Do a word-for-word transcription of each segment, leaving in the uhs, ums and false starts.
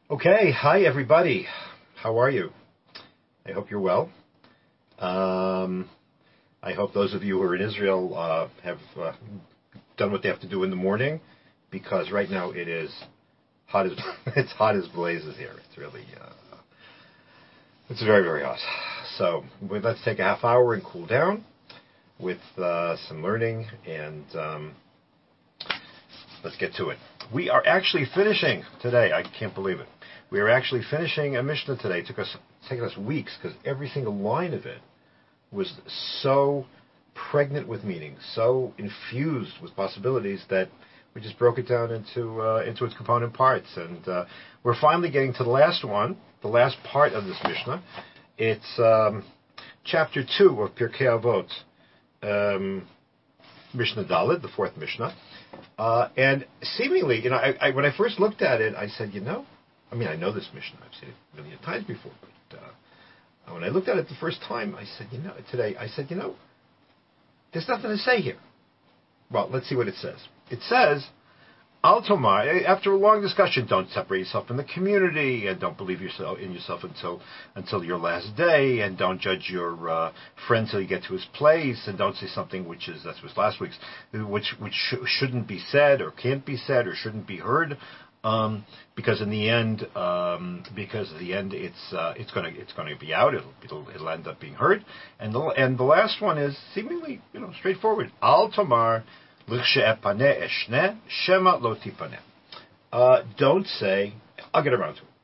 Okay, hi everybody. How are you? I hope you're well. Um, I hope those of you who are in Israel uh, have uh, done what they have to do in the morning, because right now it is hot as it's hot as blazes here. It's really uh, it's very very hot. So well, let's take a half hour and cool down with uh, some learning, and um, let's get to it. We are actually finishing today. I can't believe it. We are actually finishing a Mishnah today. It took us it's taken us weeks because every single line of it was so pregnant with meaning, so infused with possibilities that we just broke it down into uh, into its component parts. And uh, we're finally getting to the last one, the last part of this Mishnah. It's um, chapter two of Pirkei Avot, um, Mishnah Dalet, the fourth Mishnah. Uh, and seemingly, you know, I, I, when I first looked at it, I said, you know, I mean, I know this Mishnah. I've seen it a million times before. But uh, when I looked at it the first time, I said, you know, today, I said, you know, there's nothing to say here. Well, let's see what it says. It says, Al Tomar, after a long discussion, don't separate yourself from the community, and don't believe yourself in yourself until until your last day, and don't judge your uh, friend till you get to his place, and don't say something which is, that was last week's, which which sh- shouldn't be said, or can't be said, or shouldn't be heard. Um, because in the end, um, because in the end, it's uh, it's going to it's going to be out. It'll, it'll it'll end up being heard. And the and the last one is seemingly, you know, straightforward. Al Tamar l'chshe'epaneh eshne shema lo tipaneh. Uh, don't say I'll get around to it.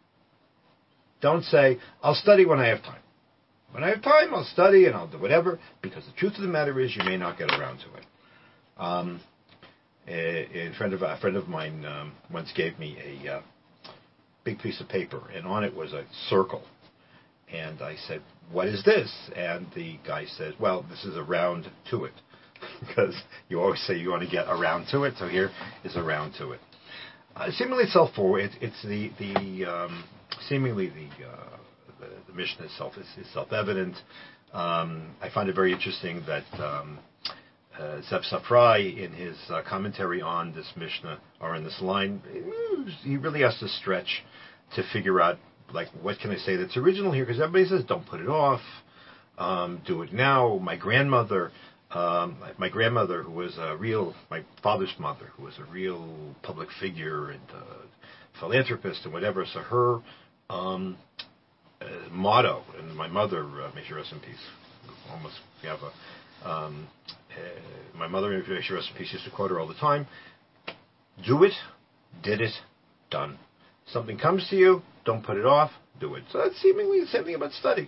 Don't say I'll study when I have time. When I have time, I'll study and I'll do whatever. Because the truth of the matter is, you may not get around to it. Um, A, a friend of a friend of mine um, once gave me a uh, big piece of paper, and on it was a circle. And I said, "What is this?" And the guy says, "Well, this is a round to it," because you always say you want to get around to it. So here is a round to it. Uh, seemingly self-forward. It, it's the the um, seemingly the, uh, the the Mishnah itself is, is self-evident. Um, I find it very interesting that. Um, Uh, Zev Safrai, in his uh, commentary on this Mishnah, or in this line, he really has to stretch to figure out, like, what can I say that's original here? Because everybody says, don't put it off, um, do it now. My grandmother, um, my grandmother, who was a real, my father's mother, who was a real public figure and uh, philanthropist and whatever, so her um, uh, motto, and my mother, uh, may she rest in peace, almost, we have a, um, Uh, my mother, may she rest in peace, used to quote her all the time. Do it, did it, done. Something comes to you, don't put it off, do it. So that's seemingly the same thing about study.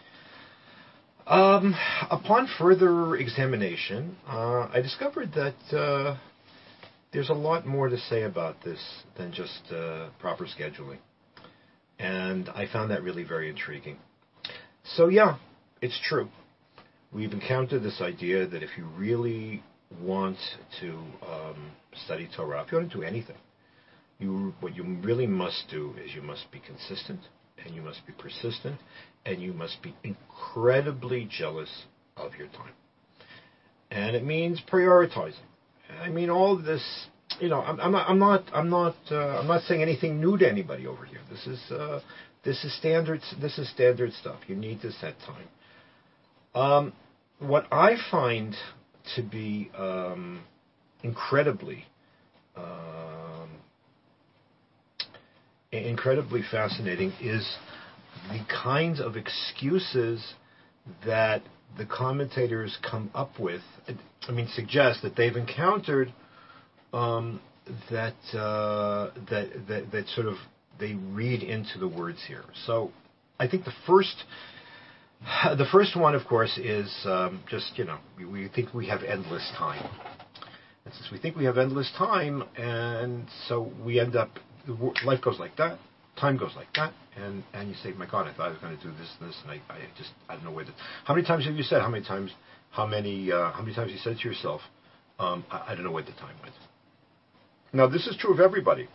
Um, upon further examination, uh, I discovered that uh, there's a lot more to say about this than just uh, proper scheduling. And I found that really very intriguing. So yeah, it's true. We've encountered this idea that if you really want to um, study Torah, if you want to do anything, you what you really must do is you must be consistent, and you must be persistent, and you must be incredibly jealous of your time. And it means prioritizing. I mean, all of this, you know, I'm, I'm not, I'm not, I'm not, uh, I'm not saying anything new to anybody over here. This is, uh, this is standard, this is standard stuff. You need to set time. Um, what I find to be um, incredibly, um, incredibly fascinating is the kinds of excuses that the commentators come up with. I mean, suggest that they've encountered um, that, uh, that that that sort of they read into the words here. So, I think the first. The first one, of course, is um, just, you know, we, we think we have endless time. And since we think we have endless time, and so we end up, life goes like that, time goes like that, and, and you say, my God, I thought I was going to do this and this, and I, I just, I don't know where to. How many times have you said, how many times, how many, uh, how many times you said to yourself, um, I, I don't know where the time went. Now, this is true of everybody.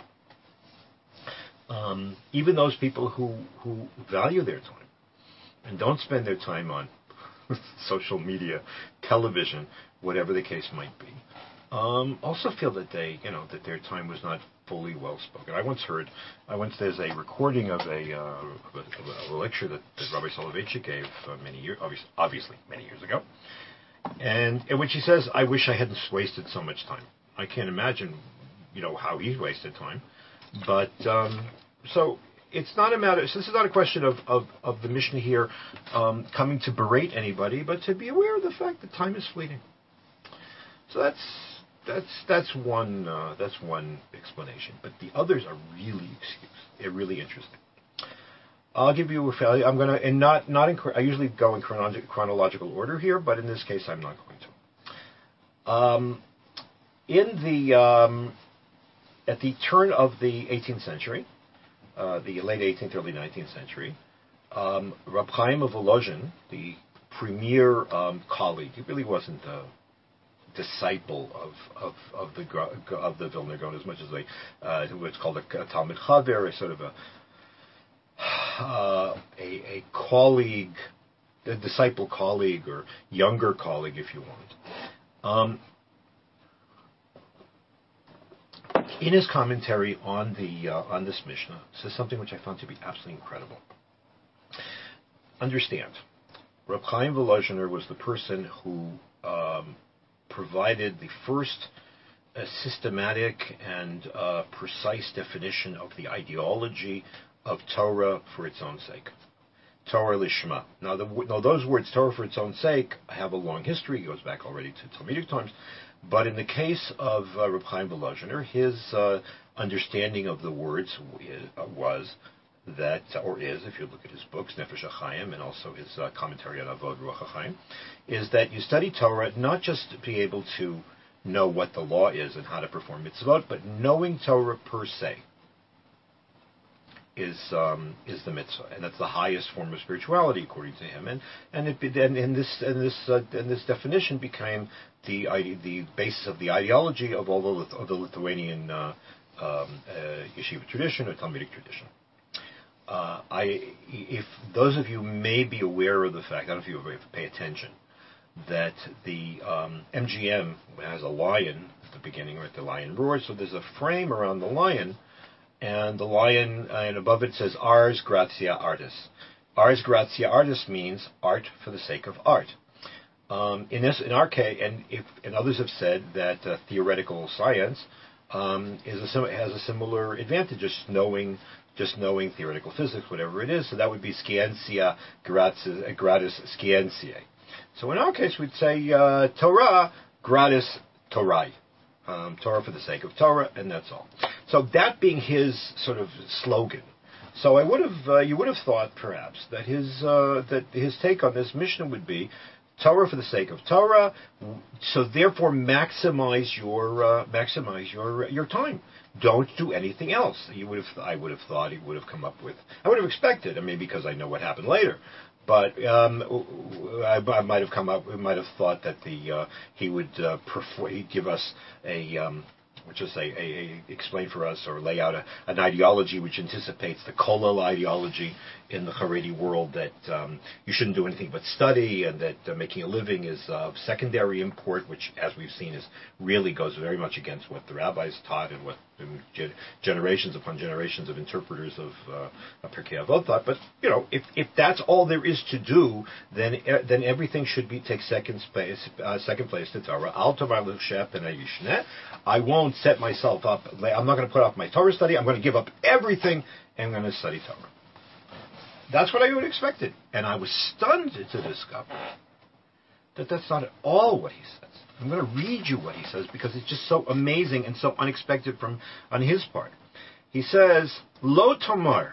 Um, even those people who, who value their time. And don't spend their time on social media, television, whatever the case might be. um, also feel that they, you know, that their time was not fully well spoken. I once heard, I once there's a recording of a, uh, of a, of a lecture that, that Rabbi Soloveitchik gave uh, many years, obviously, obviously many years ago, and in which he says, "I wish I hadn't wasted so much time." I can't imagine, you know, how he wasted time, but um, so. It's not a matter. So this is not a question of, of, of the Mishnah here um, coming to berate anybody, but to be aware of the fact that time is fleeting. So that's that's that's one uh, that's one explanation. But the others are really excuse. They're really interesting. I'll give you. A, I'm going to and not not in. I usually go in chronolog- chronological order here, but in this case, I'm not going to. Um, in the um, at the turn of the eighteenth century. Uh, the late eighteenth, early nineteenth century, um, Rab Chaim of Volozhin, the premier um, colleague, he really wasn't a disciple of of, of the of the Vilna Gaon as much as a uh, what's called a, a Talmud Chaver, a sort of a uh, a, a colleague, a disciple colleague or younger colleague, if you want. Um, In his commentary on the uh, on this Mishnah, says something which I found to be absolutely incredible. Understand, Reb Chaim Volozhiner was the person who um, provided the first uh, systematic and uh, precise definition of the ideology of Torah for its own sake. Torah lishma. Now, the, now those words, Torah for its own sake, have a long history. It goes back already to Talmudic times. But in the case of uh, Reb Chaim Volozhiner, his uh, understanding of the words uh, was that, or is, if you look at his books, Nefesh HaChaim, and also his uh, commentary on Avod Ruach HaChaim, is that you study Torah not just to be able to know what the law is and how to perform mitzvot, but knowing Torah per se is um, is the mitzvah, and that's the highest form of spirituality according to him. And and it and, and this and this uh, and this definition became the the basis of the ideology of all the, of the Lithuanian uh, um, uh, yeshiva tradition or Talmudic tradition. Uh, I, if those of you may be aware of the fact, I don't know if you pay attention, that the um, M G M has a lion at the beginning, or at the lion roars. So there's a frame around the lion. And the lion, uh, and above it says Ars Gratia Artis. Ars Gratia Artis means art for the sake of art. Um, in this, in our case, and if and others have said that uh, theoretical science um, is a, has a similar advantage, just knowing just knowing theoretical physics, whatever it is. So that would be scientia gratis, gratis scientiae. So in our case, we'd say uh, Torah gratis Torai. Um, Torah for the sake of Torah, and that's all. So that being his sort of slogan, so I would have, uh, you would have thought perhaps that his uh, that his take on this Mishnah would be Torah for the sake of Torah. So therefore, maximize your uh, maximize your your time. Don't do anything else. You would have, I would have thought he would have come up with. I would have expected, I mean, because I know what happened later. But um, I, I might have come up. We might have thought that the uh, he would uh, prefer, he'd give us a, um, which is a, a, a explain for us or lay out a, an ideology which anticipates the Kollel ideology in the Haredi world, that um, you shouldn't do anything but study, and that uh, making a living is of secondary import, which, as we've seen, is really goes very much against what the rabbis taught and what um, ge- generations upon generations of interpreters of uh, Pirkei Avot thought. But you know, if if that's all there is to do, then uh, then everything should be take second place, uh, second place to Torah. Al Torah l'shep and ayishnet. I won't set myself up. I'm not going to put off my Torah study. I'm going to give up everything and I'm going to study Torah. That's what I would have expected. And I was stunned to discover that that's not at all what he says. I'm going to read you what he says because it's just so amazing and so unexpected from on his part. He says, Lo Tomar,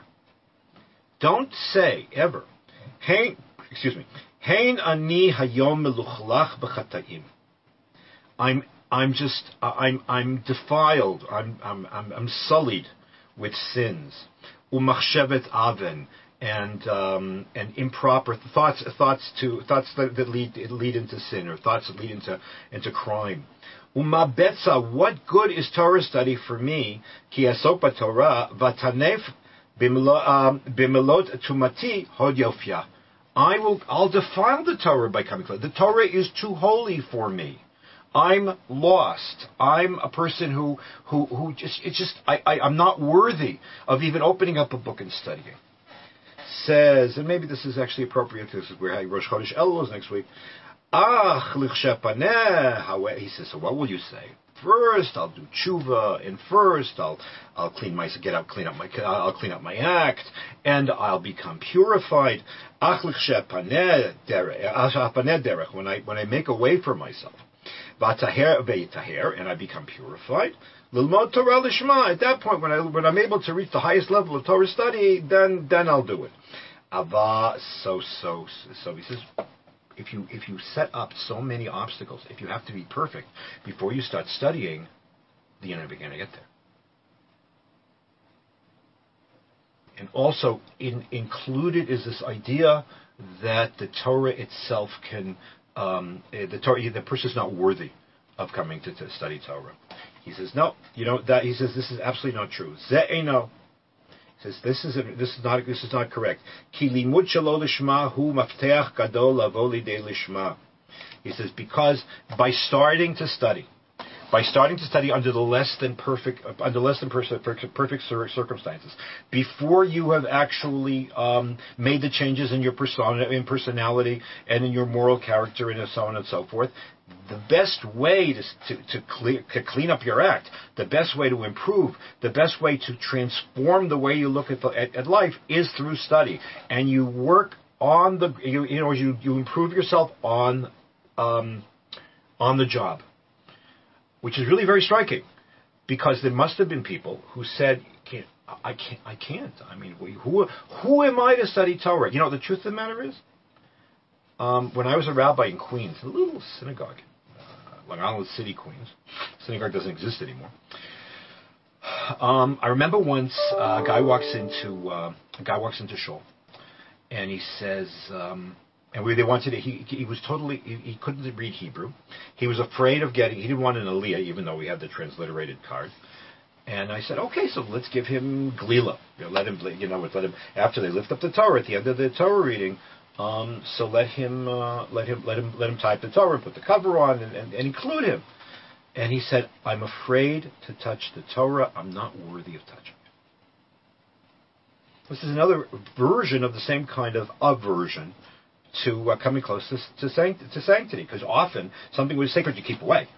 don't say ever, Hein, excuse me, Hein ani hayom meluchlach b'chata'im. I'm I'm just I'm I'm defiled. I'm I'm I'm, I'm sullied with sins. Umachshevet aven. And um, and improper thoughts, thoughts to thoughts that, that lead lead into sin, or thoughts that lead into into crime. Uma betza, what good is Torah study for me? Ki asopa Torah vatanef b'melot tumati hod yofya. I will I'll defile the Torah by coming close. The Torah is too holy for me. I'm lost. I'm a person who who who just it's just I, I I'm not worthy of even opening up a book and studying. Says, and maybe this is actually appropriate because we're having Rosh Chodesh Elul next week. Ah, he says, so what will you say? First, I'll do tshuva, and first, I'll I'll clean my get up, clean up my I'll clean up my act, and I'll become purified. When I when I make a way for myself, and I become purified. Lilmod Torah lishma. At that point, when I when I'm able to reach the highest level of Torah study, then then I'll do it. Ava, so so so he says, if you if you set up so many obstacles, if you have to be perfect before you start studying, then you're never going to get there. And also in, included is this idea that the Torah itself can um, the Torah the person is not worthy of coming to, to study Torah. He says no, you know that he says this is absolutely not true. Ze'eno. He says this is a, this is not this is not correct. Ki limud shelo lishma hu mafteach gadol lavo lidei lishma. He says because by starting to study, by starting to study under the less than perfect under less than perfect, perfect circumstances, before you have actually um, made the changes in your persona, in personality, and in your moral character, and so on and so forth. The best way to to, to, clear, to clean up your act, the best way to improve, the best way to transform the way you look at, the, at, at life is through study. And you work on the, you, you know, you, you improve yourself on um, on the job, which is really very striking, because there must have been people who said, can't, "I can't, I can't. I mean, who who am I to study Torah?" You know, the truth of the matter is. Um, when I was a rabbi in Queens, a little synagogue, uh, Long Island City, Queens, synagogue doesn't exist anymore. Um, I remember once uh, a guy walks into uh, a guy walks into shul, and he says, um, and we, they wanted to, he he was totally he, he couldn't read Hebrew. He was afraid of getting. He didn't want an aliyah, even though we had the transliterated card. And I said, okay, so let's give him glila. You know, let him, you know, let him after they lift up the Torah at the end of the Torah reading. Um, so let him, uh, let him, let him, let him type the Torah, put the cover on, and, and, and include him. And he said, "I'm afraid to touch the Torah. I'm not worthy of touching it." This is another version of the same kind of aversion to uh, coming close to, to, sanct- to sanctity, because often something was sacred you keep away,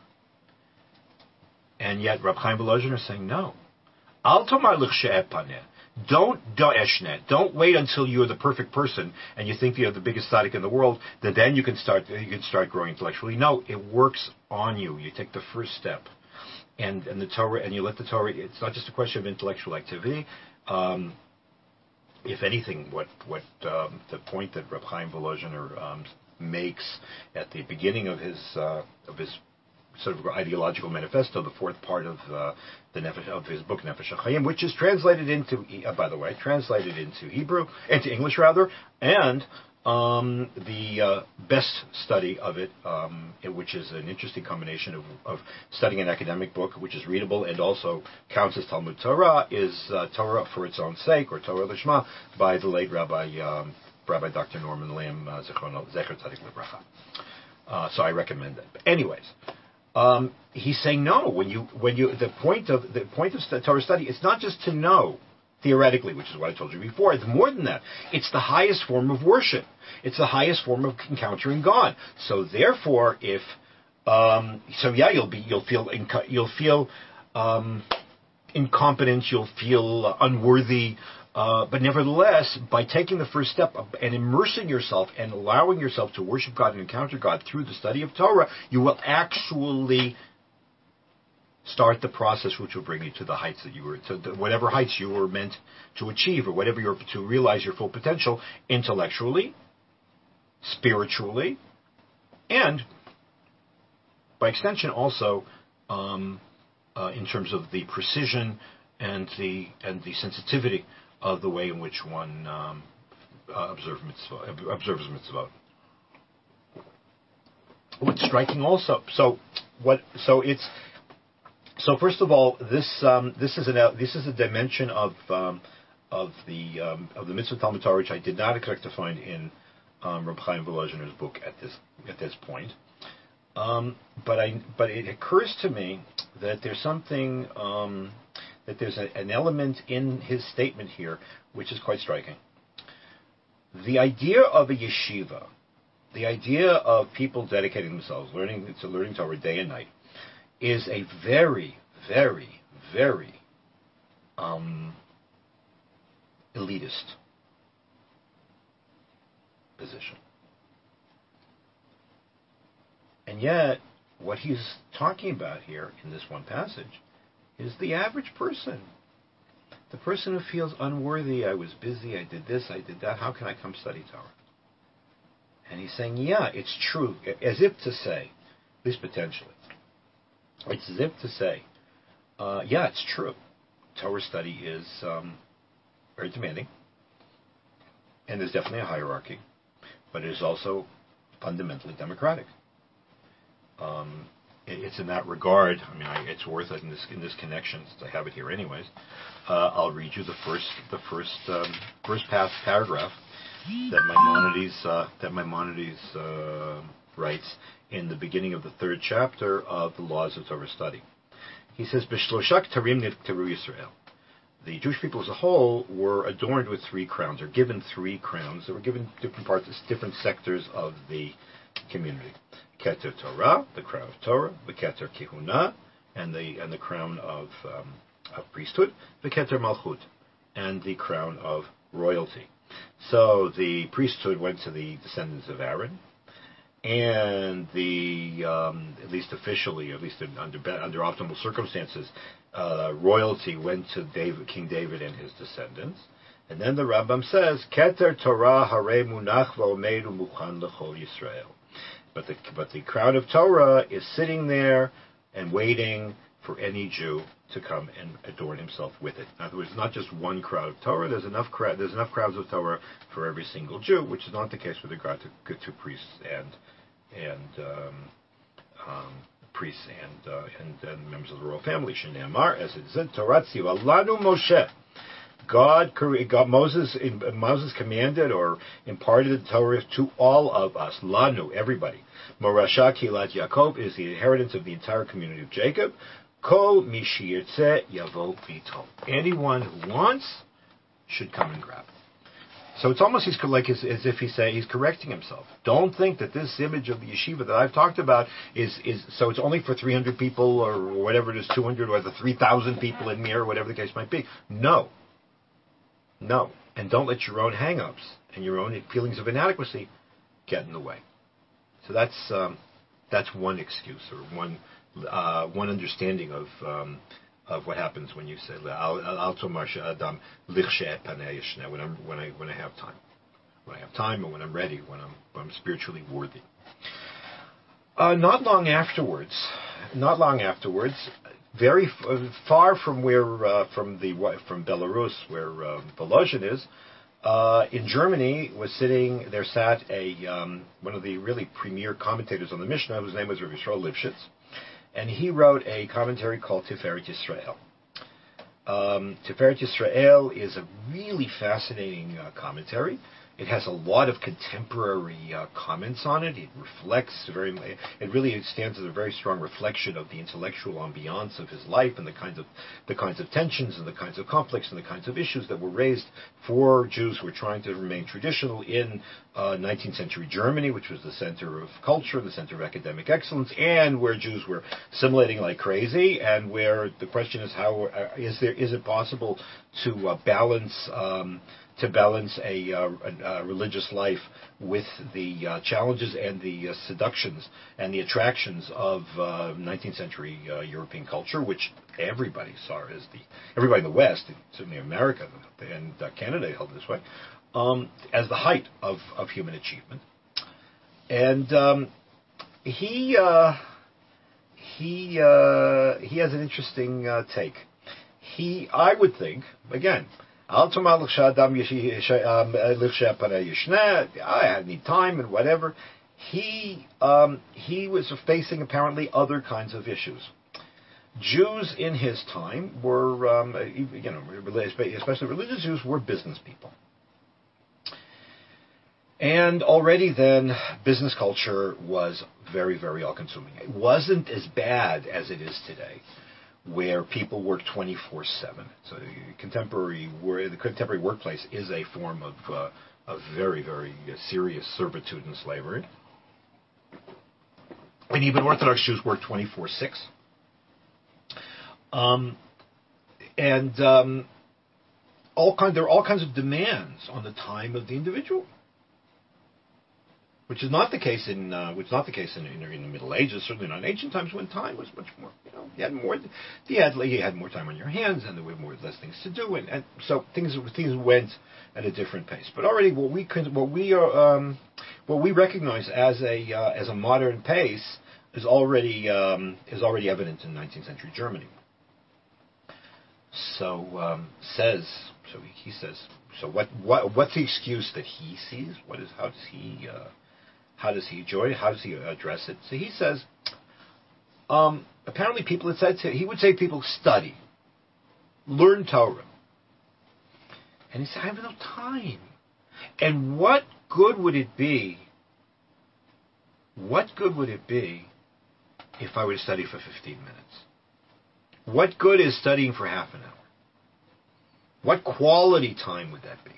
and yet Reb Chaim Volozhin is saying no. Al tomar l'chshe'eh paneh. Don't don't eshnet. Don't wait until you're the perfect person and you think you're the biggest tzaddik in the world. That then you can start you can start growing intellectually. No, it works on you. You take the first step, and and the Torah, and you let the Torah. It's not just a question of intellectual activity. Um, if anything, what what um, the point that Reb Chaim Volozhin um, makes at the beginning of his uh, of his sort of ideological manifesto, the fourth part of uh, the Nefesh, of his book Nefesh HaChaim, which is translated into, uh, by the way, translated into Hebrew, into English rather, and um, the uh, best study of it, um, which is an interesting combination of, of studying an academic book, which is readable and also counts as Talmud Torah, is uh, Torah for its own sake, or Torah Lishma, by the late Rabbi um, Rabbi Doctor Norman Lim, uh, Zecher Tzadik Livracha. Uh, so I recommend that. But anyways. Um, he's saying no. When you, when you, the point of the point of Torah study, it's not just to know theoretically, which is what I told you before. It's more than that. It's the highest form of worship. It's the highest form of encountering God. So therefore, if um, so, yeah, you'll be, you'll feel, inco- you'll feel um, incompetent. You'll feel uh, unworthy. Uh, but nevertheless, by taking the first step and immersing yourself and allowing yourself to worship God and encounter God through the study of Torah, you will actually start the process which will bring you to the heights that you were, to the, whatever heights you were meant to achieve, or whatever you're to realize your full potential intellectually, spiritually, and by extension also um, uh, in terms of the precision and the and the sensitivity of the way in which one um, uh, observe mitzvah, observes mitzvah. What's striking also, so what? So it's so first of all, this um, this is an this is a dimension of um, of the um, of the mitzvah Talmud Torah which I did not expect to find in um, Reb Chaim Volozhiner's book at this at this point. Um, but I, but it occurs to me that there's something, um, that there's a, an element in his statement here which is quite striking. The idea of a yeshiva, the idea of people dedicating themselves, learning to learning Torah day and night, is a very, very, very um, elitist position. And yet, what he's talking about here in this one passage is the average person. The person who feels unworthy, I was busy, I did this, I did that, how can I come study Torah? And he's saying, yeah, it's true, as if to say, at least potentially, it's as if to say, uh, yeah, it's true. Torah study is um, very demanding, and there's definitely a hierarchy, but it is also fundamentally democratic. Um, it, it's in that regard. I mean, I, it's worth it in this in this connection, since I have it here, anyways. Uh, I'll read you the first the first um, first pass paragraph that Maimonides uh, that Maimonides uh, writes in the beginning of the third chapter of the Laws of Torah Study. He says, "B'shloshak tarim nivteru Yisrael." The Jewish people as a whole were adorned with three crowns, or given three crowns. They were given different parts, different sectors of the community. Keter Torah, the crown of Torah, the Keter Kihuna, and the and the crown of um, of priesthood, the Keter Malchut, and the crown of royalty. So the priesthood went to the descendants of Aaron, and the um, at least officially, at least under under optimal circumstances, uh, royalty went to David, King David and his descendants. And then the Rambam says, Keter Torah hare munach va'omeid u'muchan l'chol Yisrael. But the but the crown of Torah is sitting there and waiting for any Jew to come and adorn himself with it. In other words, not just one crown of Torah. There's enough crowd. There's enough crowns of Torah for every single Jew, which is not the case with regard to, to priests and and um, um, priests and, uh, and and members of the royal family. Shneimar, as it said, Torah tziva lanu Moshe. God, God, Moses, Moses commanded or imparted the Torah to all of us, lanu, everybody. Morasha Kilat Yaakov is the inheritance of the entire community of Jacob. Kol mishiyirtze yavo v'ito. Anyone who wants should come and grab it. So it's almost he's like as, as if he's saying he's correcting himself. Don't think that this image of the yeshiva that I've talked about is is so it's only for three hundred people or whatever it is, two hundred or the three thousand people in Mir, or whatever the case might be. No. No, and don't let your own hang-ups and your own feelings of inadequacy get in the way. So that's um, that's one excuse or one uh, one understanding of um, of what happens when you say Al Tomar Adam Lichshe Panei Yishne, when I'm when I when I have time, when I have time, and when I'm ready, when I'm when I'm spiritually worthy. Uh, not long afterwards, not long afterwards. Very f- far from where, uh, from the from Belarus, where uh, Volozhin is, uh, in Germany was sitting. There sat a um, one of the really premier commentators on the Mishnah, whose name was Rabbi Yisrael Lifshitz, and he wrote a commentary called Tiferet Yisrael. Um, Tiferet Yisrael is a really fascinating uh, commentary. It has a lot of contemporary uh, comments on it. It reflects very. It really stands as a very strong reflection of the intellectual ambiance of his life and the kinds of the kinds of tensions and the kinds of conflicts and the kinds of issues that were raised for Jews who were trying to remain traditional in uh, nineteenth century Germany, which was the center of culture, the center of academic excellence, and where Jews were assimilating like crazy, and where the question is how uh, is there is it possible to uh, balance. Um, to balance a, uh, a, a religious life with the uh, challenges and the uh, seductions and the attractions of uh, nineteenth century uh, European culture, which everybody saw as the, everybody in the West, certainly America and uh, Canada held this way, um, as the height of, of human achievement. And um, he, uh, he, uh, he has an interesting uh, take. He, I would think, again, I need time and whatever. He um, he was facing apparently other kinds of issues. Jews in his time were, um, you know, especially religious Jews, were business people. And already then, business culture was very, very all-consuming. It wasn't as bad as it is today, where people work twenty-four seven. So the contemporary, the contemporary workplace is a form of, uh, of very, very serious servitude and slavery. And even Orthodox Jews work twenty-four six. Um, and um, all kind, there are all kinds of demands on the time of the individual, which is not the case in uh, which is not the case in, in, in the Middle Ages. Certainly not in ancient times, when time was much more. You know, you had more. You had you had more time on your hands, and there were more less things to do, and, and so things things went at a different pace. But already, what we could, what we are, um, what we recognize as a uh, as a modern pace is already um, is already evident in nineteenth century Germany. So um, says so he says so what what what's the excuse that he sees? What is how does he uh, how does he enjoy it? How does he address it? So he says um, apparently people had said to, he would say to people, study, learn Torah, and he said, I have no time. And what good would it be? What good would it be if I were to study for fifteen minutes? What good is studying for half an hour? What quality time would that be?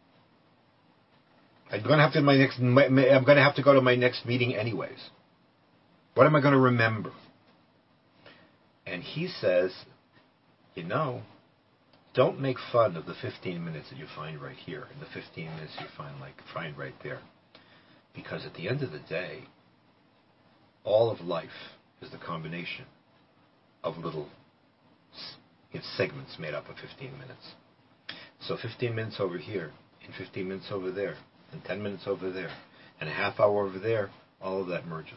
I'm going to have to my next. My, I'm going to have to go to my next meeting anyways. What am I going to remember? And he says, you know, don't make fun of the fifteen minutes that you find right here and the fifteen minutes you find like find right there, because at the end of the day, all of life is the combination of little segments made up of fifteen minutes. So fifteen minutes over here, and fifteen minutes over there, and ten minutes over there, and a half hour over there, all of that merges.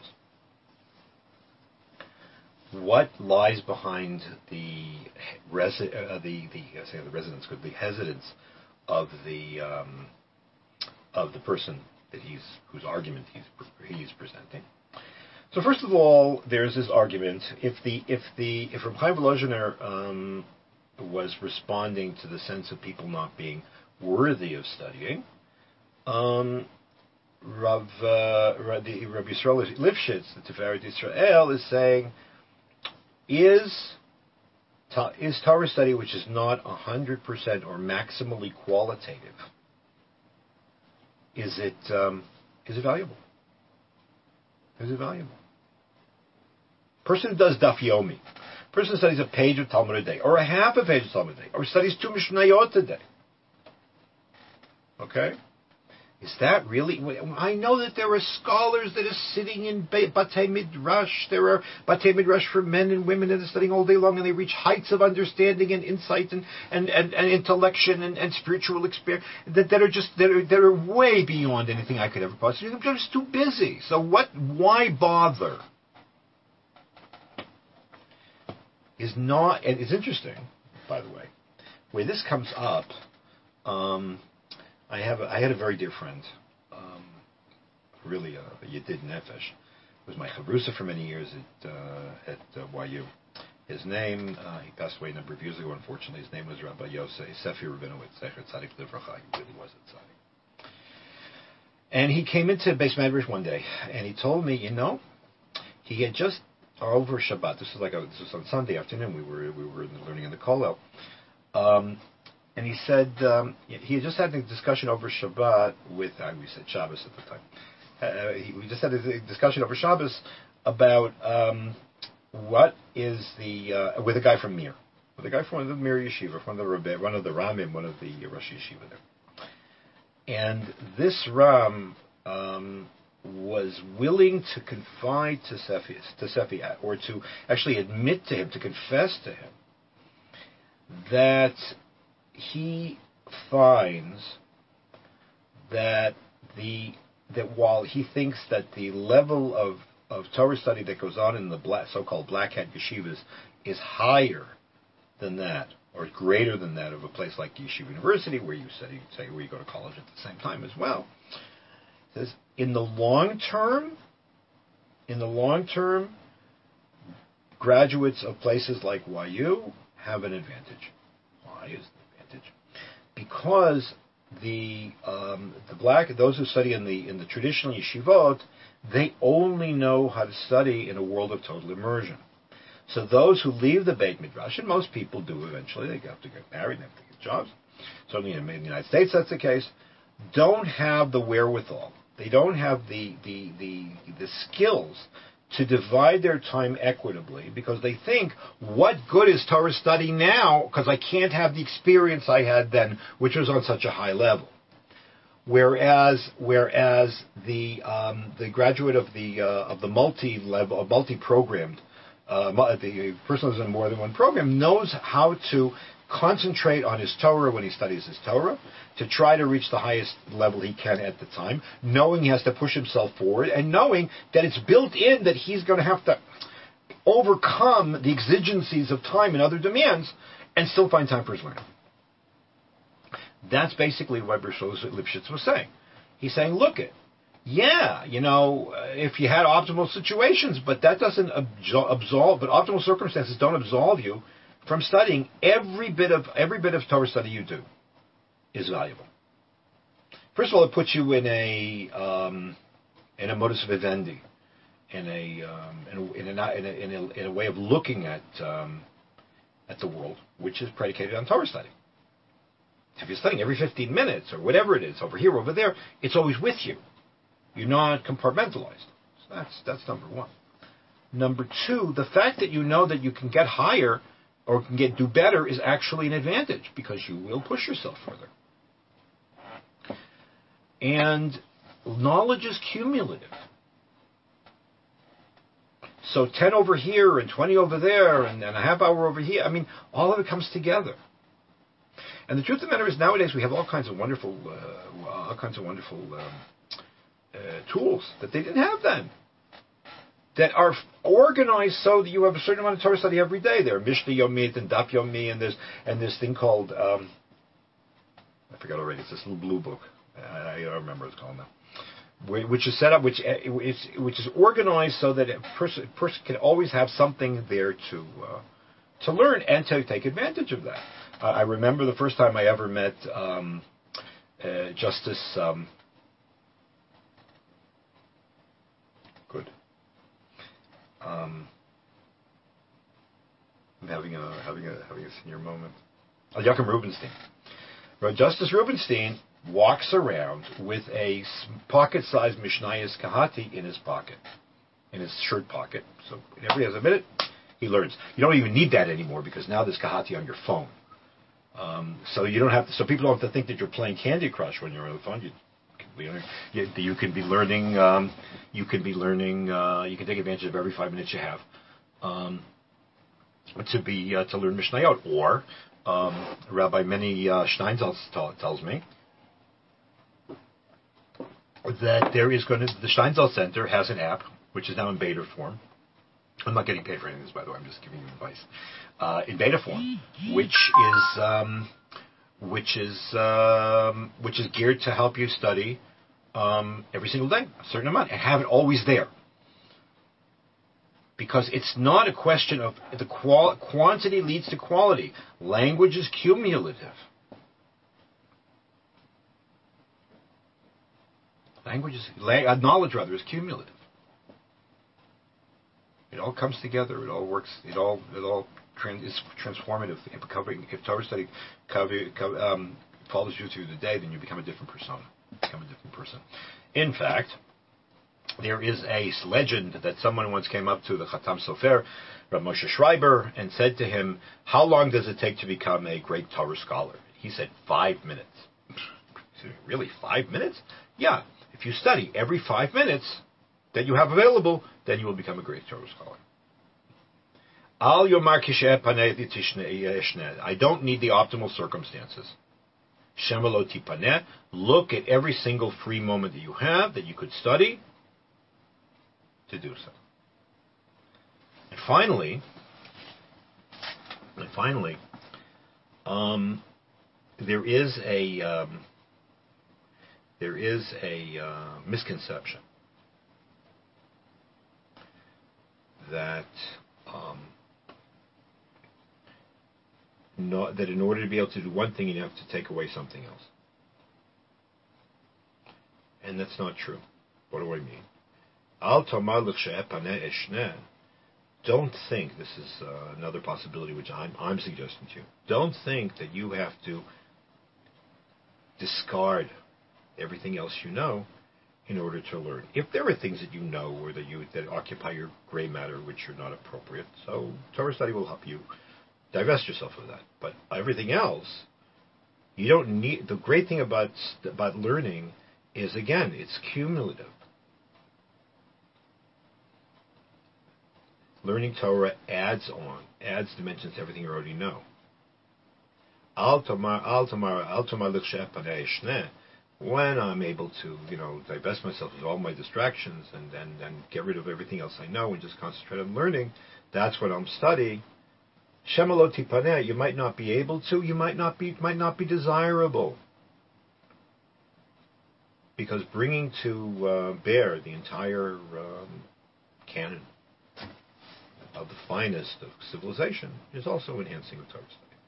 What lies behind the resi- uh, the the I say the residence, the hesitance of the um, of the person that he's whose argument he's he's presenting? So first of all, there's this argument: if the if the if Reb Chaim Volozhiner um, was responding to the sense of people not being worthy of studying, um, Rav uh, Rabbi Yisrael Lifshitz, the Tiferet Yisrael, is saying, is is Torah study which is not a hundred percent or maximally qualitative, is it um, is it valuable? Is it valuable? Person who does Daf Yomi, person who studies a page of Talmud a day, or a half a page of Talmud a day, or studies two Mishnayot a day. Okay? Is that really... I know that there are scholars that are sitting in Batei Midrash. There are Batei Midrash for men and women that are studying all day long, and they reach heights of understanding and insight and, and, and, and intellection and, and spiritual experience that, that are just that are, that are way beyond anything I could ever possibly do. I'm just too busy. So what? Why bother? Is not... And it's interesting, by the way, where this comes up... Um, I have a, I had a very dear friend, um, really a, a Yedid Nefesh, who was my chavrusa for many years at uh, at uh, Y U. His name, uh, he passed away a number of years ago, unfortunately. His name was Rabbi Yosef Sefi Rabinowitz, Zecher Tzadik Livracha. He really was a tzaddik. And he came into Beis Medrash one day, and he told me, you know, he had just over Shabbat. This was like a, this was on Sunday afternoon. We were we were learning in the kollel. Um, And he said um, he had just had a discussion over Shabbat with, uh, we said Shabbos at the time. Uh, he, we just had a discussion over Shabbos about um, what is the, uh, with a guy from Mir. With a guy from one of the Mir Yeshiva, one of the Rebbe, one of the Ramim, one of the Rosh Yeshiva there. And this Ram um, was willing to confide to Sefi, to Sefi, or to actually admit to him, to confess to him, that he finds that the that while he thinks that the level of, of Torah study that goes on in the black, so-called black hat yeshivas is higher than that, or greater than that of a place like Yeshiva University, where you study, say, where you go to college at the same time as well. He says, in the long term, in the long term, graduates of places like Y U have an advantage. Why is the advantage? Because the um, the black those who study in the in the traditional yeshivot, they only know how to study in a world of total immersion. So those who leave the Beit Midrash, and most people do eventually, they have to get married, they have to get jobs. Certainly in the United States that's the case. Don't have the wherewithal. They don't have the the the, the skills to divide their time equitably, because they think, what good is Torah study now, because I can't have the experience I had then, which was on such a high level. Whereas, whereas the um, the graduate of the uh, of the multi level, multi programmed, uh, the person who's in more than one program knows how to concentrate on his Torah when he studies his Torah, to try to reach the highest level he can at the time, knowing he has to push himself forward, and knowing that it's built in that he's going to have to overcome the exigencies of time and other demands, and still find time for his learning. That's basically what Bershom Lipschitz was saying. He's saying, look it, yeah, you know, if you had optimal situations, but that doesn't absolve, but optimal circumstances don't absolve you from studying. Every bit of every bit of Torah study you do is valuable. First of all, it puts you in a um, in a modus vivendi, in a um, in a, in a, in a, in a, in a way of looking at um, at the world, which is predicated on Torah study. If you're studying every fifteen minutes or whatever it is, over here, over there, it's always with you. You're not compartmentalized. So that's that's number one. Number two, the fact that you know that you can get higher or can get do better is actually an advantage, because you will push yourself further. And knowledge is cumulative. So ten over here and twenty over there and, and a half hour over here, I mean, all of it comes together. And the truth of the matter is, nowadays we have all kinds of wonderful, uh, all kinds of wonderful um, uh, tools that they didn't have then, that are organized so that you have a certain amount of Torah study every day. There are Mishnah Yomit and Daf Yomi, and there's and this thing called um, I forgot already. It's this little blue book. I, I don't remember what it's called now. Which is set up, which is which is organized so that a person, person can always have something there to uh, to learn and to take advantage of that. Uh, I remember the first time I ever met um, uh, Justice. Um, good. Um, I'm having a having a having a senior moment. Uh, Joachim Rubinstein. Right, Justice Rubinstein walks around with a pocket-sized Mishnayos Kahati in his pocket, in his shirt pocket. So whenever he has a minute, he learns. You don't even need that anymore, because now there's Kahati on your phone. Um, so you don't have to. So people don't have to think that you're playing Candy Crush when you're on the phone. You, you, you can be learning. Um, you can be learning. Uh, you can take advantage of every five minutes you have um, to be uh, to learn Mishnayot. Or um, Rabbi Meni uh, Steinsaltz tells me that there is going to, the Steinsaltz Center has an app, which is now in beta form. I'm not getting paid for any of this, by the way. I'm just giving you advice. Uh, in beta form, which is um, which is um, which is geared to help you study um, every single day, a certain amount, and have it always there. Because it's not a question of the qual- quantity leads to quality. Language is cumulative. Language is, uh, knowledge rather, is cumulative. It all comes together. It all works. It all it all trans, is transformative. If, covering, if Torah study cover, cover, um, follows you through the day, then you become a different persona. You become a different person. In fact, there is a legend that someone once came up to the Chatam Sofer, Rav Moshe Schreiber, and said to him, "How long does it take to become a great Torah scholar?" He said, five minutes. Said, really, five minutes? Yeah. If you study every five minutes that you have available, then you will become a great Torah scholar. Al yomar kishe paneh tishne. I don't need the optimal circumstances. Shemelo tipaneh. Look at every single free moment that you have that you could study to do so. And finally, and finally, um, there is a um, there is a uh, misconception that um, no, that in order to be able to do one thing, you have to take away something else. And that's not true. What do I mean? Al tomar l'ch'eh paneh eshneh. Don't think, this is uh, another possibility which I'm, I'm suggesting to you. Don't think that you have to discard everything else you know in order to learn. If there are things that you know or that you that occupy your gray matter which are not appropriate, so Torah study will help you divest yourself of that. But everything else, you don't need. The great thing about about learning is, again, it's cumulative. Learning Torah adds on, adds dimensions to everything you already know. Al tomar, al tomar, al tomar l'ch'eh paneh eshneh. When I'm able to, you know, divest myself of all my distractions and, and, and get rid of everything else I know and just concentrate on learning, that's what I'm studying. Shema lo tipaneh, you might not be able to, you might not be, might not be desirable. Because bringing to uh, bear the entire um, canon of the finest of civilization is also enhancing the Torah study.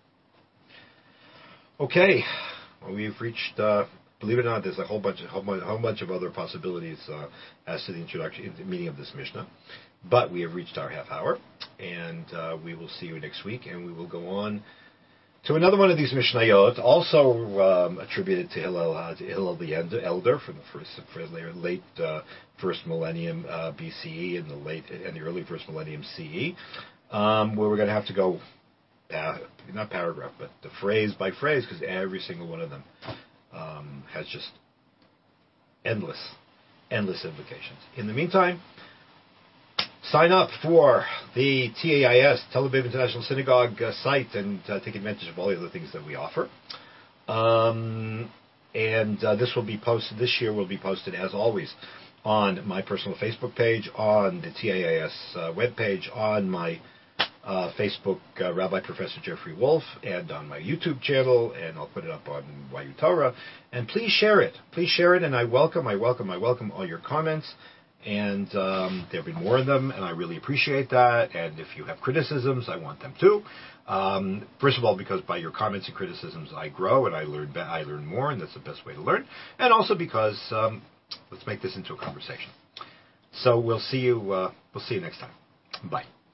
Okay, well, we've reached, uh, believe it or not, there's a whole bunch of, whole, whole bunch of other possibilities uh, as to the introduction, the meaning of this Mishnah. But we have reached our half hour, and uh, we will see you next week, and we will go on to another one of these Mishnayot, also um, attributed to Hillel, uh, to Hillel the Elder from the first, for late uh, first millennium uh, B C E and the late and the early first millennium C E, um, where we're going to have to go, uh, not paragraph, but the phrase by phrase, because every single one of them um, has just endless, endless implications. In the meantime, sign up for the T A I S, Tel Aviv International Synagogue uh, site, and uh, take advantage of all the other things that we offer. Um, and uh, this will be posted, this year will be posted, as always, on my personal Facebook page, on the T A I S uh, webpage, on my uh, Facebook, uh, Rabbi Professor Jeffrey Wolf, and on my YouTube channel, and I'll put it up on Y U Torah. And please share it. Please share it, and I welcome, I welcome, I welcome all your comments. And um, there will be more of them, and I really appreciate that. And if you have criticisms, I want them too. Um, first of all, because by your comments and criticisms, I grow and I learn. Be- I learn more, and that's the best way to learn. And also because um, let's make this into a conversation. So we'll see you. Uh, we'll see you next time. Bye.